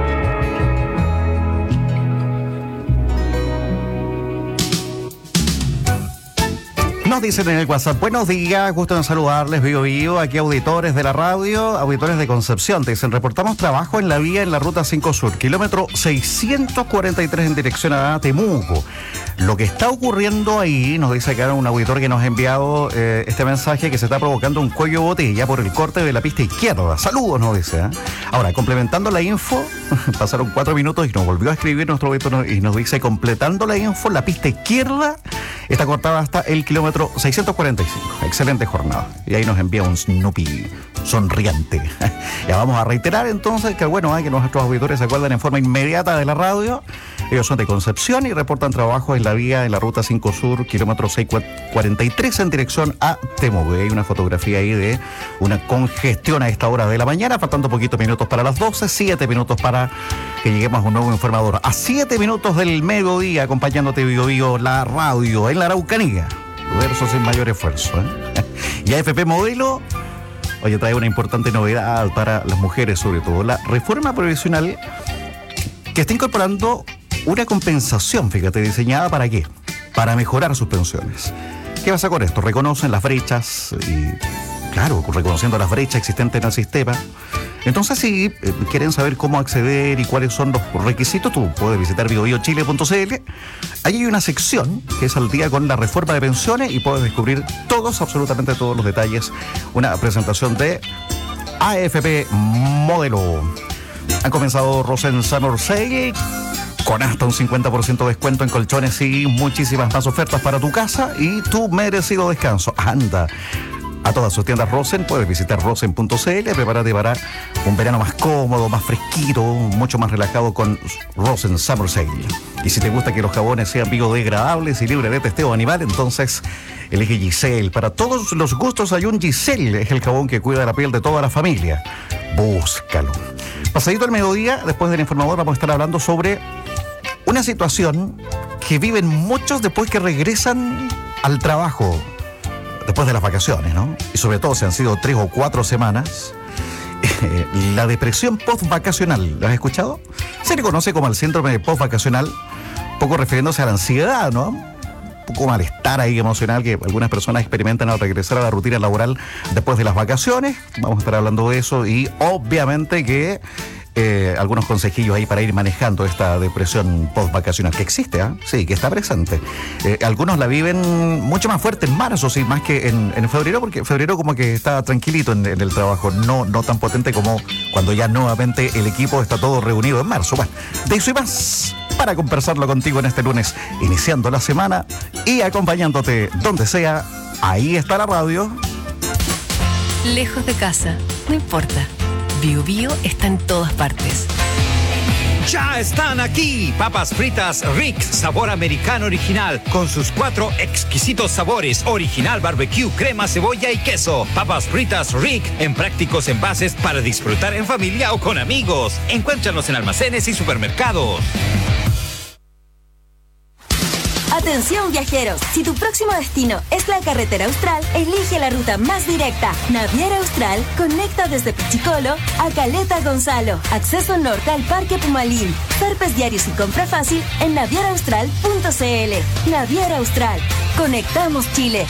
Nos dicen en el WhatsApp, buenos días, gusto en saludarles, vivo, aquí auditores de la radio, auditores de Concepción, te dicen, reportamos trabajo en la vía en la ruta 5 Sur, kilómetro 643 en dirección a Temuco. Lo que está ocurriendo ahí, nos dice acá un auditor que nos ha enviado este mensaje, que se está provocando un cuello de botella por el corte de la pista izquierda. Saludos, nos dice. Ahora, complementando la info, pasaron 4 minutos y nos volvió a escribir nuestro auditor y nos dice, completando la info, la pista izquierda está cortada hasta el kilómetro 645. Excelente jornada. Y ahí nos envía un Snoopy sonriente. Ya vamos a reiterar entonces que bueno, que nuestros auditores se acuerdan en forma inmediata de la radio. Ellos son de Concepción y reportan trabajo en la vía en la ruta 5 Sur, kilómetro 643 en dirección a Temuco. Hay una fotografía ahí de una congestión a esta hora de la mañana, faltando poquitos minutos para las 12, 7 minutos para que lleguemos a un nuevo informador. A 7 minutos del mediodía, acompañándote Bio, la radio en la Araucanía. Verso sin mayor esfuerzo. Y AFP Modelo, oye, trae una importante novedad para las mujeres, sobre todo la reforma previsional que está incorporando una compensación, fíjate, diseñada ¿para qué? Para mejorar sus pensiones. ¿Qué pasa con esto? Reconocen las brechas y, claro, reconociendo las brechas existentes en el sistema. Entonces, si quieren saber cómo acceder y cuáles son los requisitos, tú puedes visitar biobiochile.cl. Allí hay una sección que es al día con la reforma de pensiones y puedes descubrir absolutamente todos los detalles. Una presentación de AFP Modelo. Han comenzado Rosen Summer Sale con hasta un 50% de descuento en colchones y muchísimas más ofertas para tu casa y tu merecido descanso. Anda a todas sus tiendas Rosen, puedes visitar rosen.cl, prepárate para un verano más cómodo, más fresquito, mucho más relajado con Rosen Summer Sale. Y si te gusta que los jabones sean biodegradables y libres de testeo animal, entonces elige Giselle. Para todos los gustos hay un Giselle, es el jabón que cuida la piel de toda la familia. Búscalo. Pasadito al mediodía, después del informador, vamos a estar hablando sobre una situación que viven muchos después que regresan al trabajo, después de las vacaciones, ¿no? Y sobre todo si han sido 3 o 4 semanas, la depresión post-vacacional. ¿Lo has escuchado? Se le conoce como el síndrome post-vacacional, poco refiriéndose a la ansiedad, ¿no? Un poco malestar ahí emocional que algunas personas experimentan al regresar a la rutina laboral después de las vacaciones. Vamos a estar hablando de eso y obviamente que algunos consejillos ahí para ir manejando esta depresión post-vacacional que existe, sí, que está presente. Algunos la viven mucho más fuerte en marzo, sí, más que en febrero, porque febrero como que está tranquilito en el trabajo, no tan potente como cuando ya nuevamente el equipo está todo reunido en marzo. Bueno, de eso y más para conversarlo contigo en este lunes, iniciando la semana y acompañándote donde sea. Ahí está la radio. Lejos de casa, no importa. Bio Bio está en todas partes. Ya están aquí, papas fritas Rick, sabor americano original, con sus 4 exquisitos sabores, original barbecue, crema, cebolla y queso. Papas fritas Rick, en prácticos envases para disfrutar en familia o con amigos. Encuéntranos en almacenes y supermercados. Atención viajeros, si tu próximo destino es la carretera austral, elige la ruta más directa. Naviera Austral conecta desde Pichicolo a Caleta Gonzalo. Acceso norte al Parque Pumalín. Zarpes diarios y compra fácil en navieraaustral.cl. Naviera Austral. Conectamos Chile.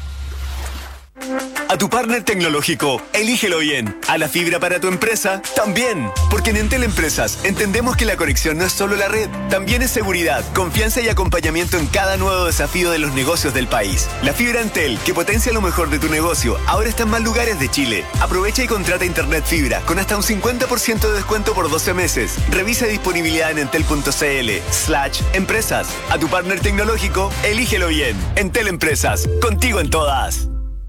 A tu partner tecnológico, elígelo bien. A la fibra para tu empresa, también. Porque en Entel Empresas entendemos que la conexión no es solo la red, también es seguridad, confianza y acompañamiento en cada nuevo desafío de los negocios del país. La fibra Entel, que potencia lo mejor de tu negocio, ahora está en más lugares de Chile. Aprovecha y contrata internet fibra con hasta un 50% de descuento por 12 meses. Revisa disponibilidad en entel.cl/empresas. A tu partner tecnológico, elígelo bien. Entel Empresas, contigo en todas.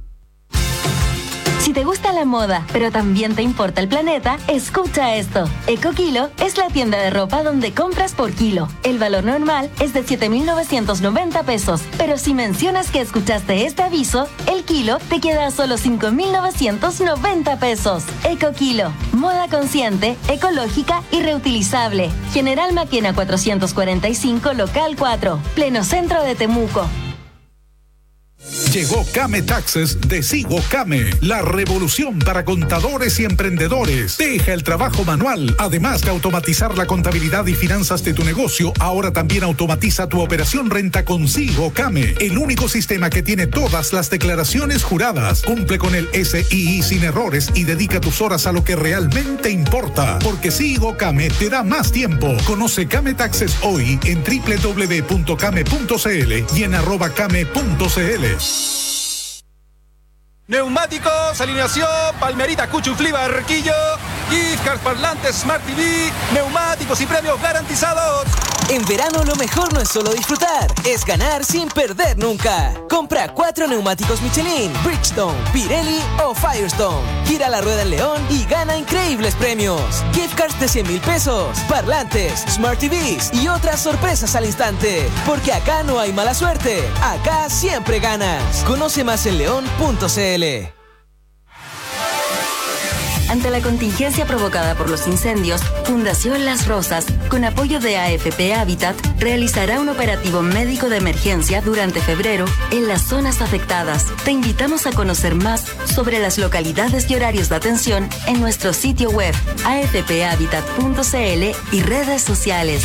Si te gusta la moda, pero también te importa el planeta, escucha esto. EcoKilo es la tienda de ropa donde compras por kilo. El valor normal es de 7.990 pesos, pero si mencionas que escuchaste este aviso, el kilo te queda a solo 5.990 pesos. EcoKilo, moda consciente, ecológica y reutilizable. General Maquena 445, local 4, pleno centro de Temuco. Llegó Kame Taxes de Sigo Kame, la revolución para contadores y emprendedores. Deja el trabajo manual. Además de automatizar la contabilidad y finanzas de tu negocio, ahora también automatiza tu operación renta con Sigo Kame, el único sistema que tiene todas las declaraciones juradas. Cumple con el SII sin errores y dedica tus horas a lo que realmente importa. Porque Sigo Kame te da más tiempo. Conoce Kame Taxes hoy en www.kame.cl y en @kame.cl. Neumáticos, alineación, Palmerita, Cuchuflí, Barquillo, gift cards, parlantes, Smart TV, neumáticos y premios garantizados. En verano lo mejor no es solo disfrutar, es ganar sin perder nunca. Compra 4 neumáticos Michelin, Bridgestone, Pirelli o Firestone. Gira la rueda en León y gana increíbles premios. Gift cards de 100.000 pesos, parlantes, Smart TVs y otras sorpresas al instante. Porque acá no hay mala suerte, acá siempre ganas. Conoce más en león.cl. Ante la contingencia provocada por los incendios, Fundación Las Rosas, con apoyo de AFP Habitat, realizará un operativo médico de emergencia durante febrero en las zonas afectadas. Te invitamos a conocer más sobre las localidades y horarios de atención en nuestro sitio web afphabitat.cl y redes sociales.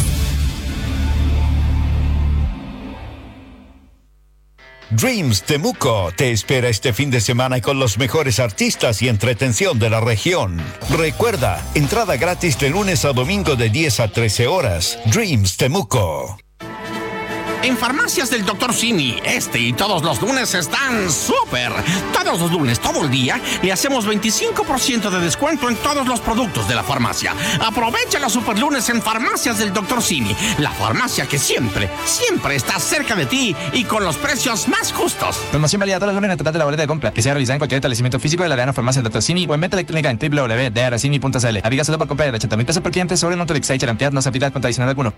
Dreams Temuco te espera este fin de semana con los mejores artistas y entretención de la región. Recuerda, entrada gratis de lunes a domingo de 10 a 13 horas. Dreams Temuco. En Farmacias del Dr. Simi, este y todos los lunes están súper. Todos los lunes, todo el día, le hacemos 25% de descuento en todos los productos de la farmacia. Aprovecha los super lunes en Farmacias del Dr. Simi, la farmacia que siempre, siempre está cerca de ti y con los precios más justos. Promoción válida todos los lunes a tratar de la boleta de compra, que sea realizada en cualquier establecimiento físico de la Arena Farmacia del Dr. Simi o en venta electrónica en www.drcimi.cl. Aviga solo por compra de 80.000 pesos por cliente sobre Notorix Cherampiad, no se aplica contra adicional alguno.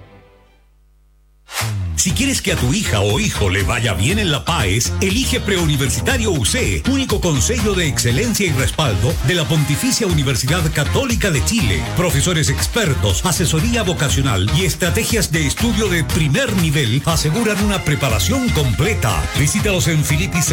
Si quieres que a tu hija o hijo le vaya bien en la PAES, elige Preuniversitario UC, único consejo de excelencia y respaldo de la Pontificia Universidad Católica de Chile. Profesores expertos, asesoría vocacional y estrategias de estudio de primer nivel aseguran una preparación completa. Visítalos en Filippi